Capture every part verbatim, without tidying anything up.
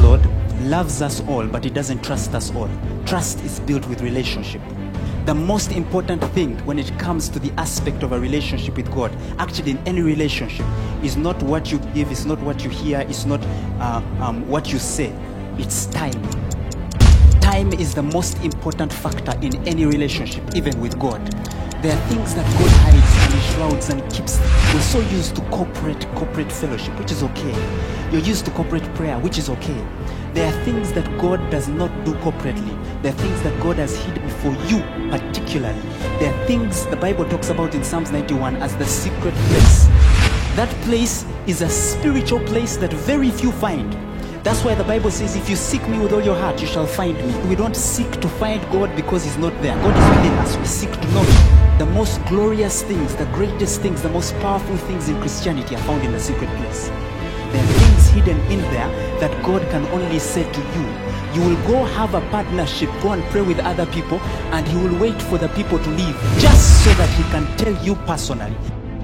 Lord loves us all, but he doesn't trust us all. Trust is built with relationship. The most important thing when it comes to the aspect of a relationship with God, actually in any relationship, is not what you give, it's not what you hear, it's not uh, um, what you say, it's time. Time is the most important factor in any relationship, even with God. There are things that God hides and shrouds and keeps. We're so used to corporate, corporate fellowship, which is okay. You're used to corporate prayer, which is okay. There are things that God does not do corporately. There are things that God has hidden for you particularly. There are things the Bible talks about in Psalms ninety-one as the secret place. That place is a spiritual place that very few find. That's why the Bible says, if you seek me with all your heart, you shall find me. We don't seek to find God because he's not there. God is within us. We seek to know him. The most glorious things, the greatest things, the most powerful things in Christianity are found in the secret place. There are things hidden in there that God can only say to you. You will go have a partnership, go and pray with other people, and he will wait for the people to leave just so that he can tell you personally.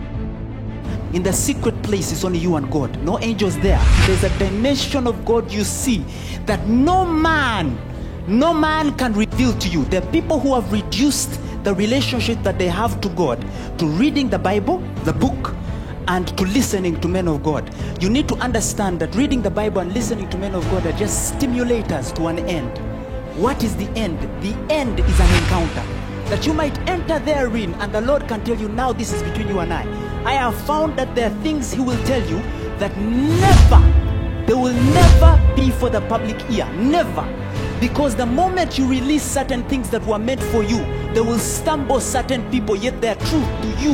In the secret place, it's only you and God. No angels there. There's a dimension of God you see that no man, no man can reveal to you. There are people who have reduced the relationship that they have to God to reading the Bible, the book, and to listening to men of God. You need to understand that reading the Bible and listening to men of God are just stimulators to an end. What is the end? The end is an encounter that you might enter therein, and the Lord can tell you, now this is between you and I. I have found that there are things he will tell you that never, they will never be for the public ear. Never. Because the moment you release certain things that were meant for you, they will stumble certain people, yet they are truth to you.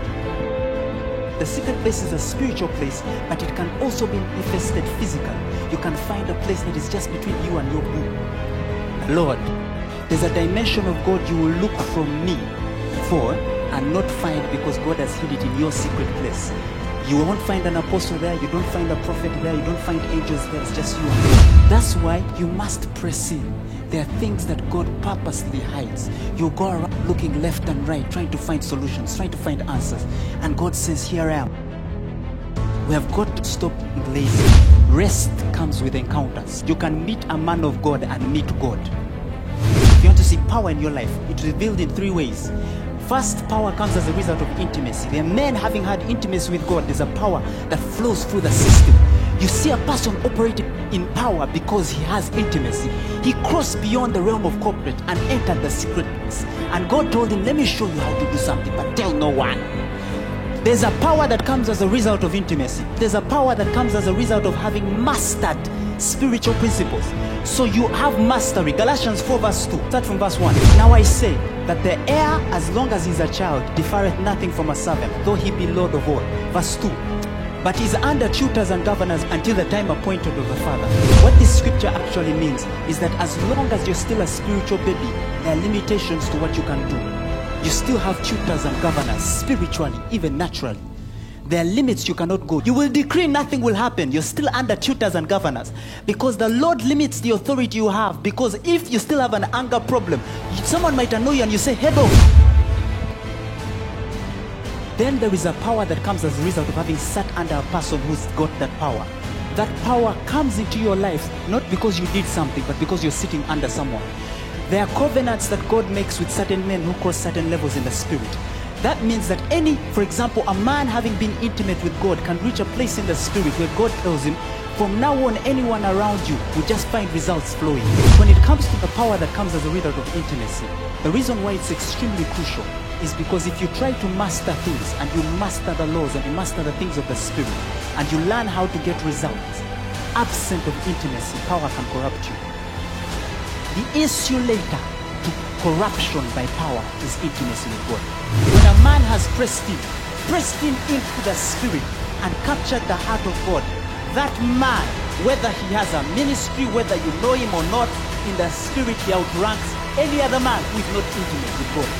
The secret place is a spiritual place, but it can also be manifested physically. You can find a place that is just between you and your boo. Lord, there's a dimension of God you will look from me for and not find because God has hid it in your secret place. You won't find an apostle there, you don't find a prophet there, you don't find angels there, it's just you and God. That's why you must press in. There are things that God purposely hides. You go around looking left and right, trying to find solutions, trying to find answers. And God says, here I am. We have got to stop being lazy. Rest comes with encounters. You can meet a man of God and meet God. If you want to see power in your life, it's revealed in three ways. First, power comes as a result of intimacy. There are men having had intimacy with God. There's a power that flows through the system. You see a person operating in power because he has intimacy. He crossed beyond the realm of corporate and entered the secret place. And God told him, let me show you how to do something, but tell no one. There's a power that comes as a result of intimacy. There's a power that comes as a result of having mastered spiritual principles. So you have mastery. Galatians four verse two. Start from verse one. Now I say that the heir, as long as he is a child, differeth nothing from a servant, though he be Lord of all. Verse two. But he is under tutors and governors until the time appointed of the Father. What this scripture actually means is that as long as you're still a spiritual baby, there are limitations to what you can do. You still have tutors and governors, spiritually, even naturally. There are limits you cannot go. You will decree nothing will happen. You're still under tutors and governors. Because the Lord limits the authority you have. Because if you still have an anger problem, someone might annoy you and you say, head off. Then there is a power that comes as a result of having sat under a person who's got that power. That power comes into your life, not because you did something, but because you're sitting under someone. There are covenants that God makes with certain men who cross certain levels in the spirit. That means that any, for example, a man having been intimate with God can reach a place in the spirit where God tells him, from now on, anyone around you will just find results flowing. When it comes to the power that comes as a result of intimacy, the reason why it's extremely crucial is because if you try to master things and you master the laws and you master the things of the spirit and you learn how to get results, absent of intimacy, power can corrupt you. The insulator to corruption by power is intimacy with God. When a man has pressed in, pressed in into the spirit and captured the heart of God, that man, whether he has a ministry, whether you know him or not, in the spirit he outranks any other man who is not intimate with God.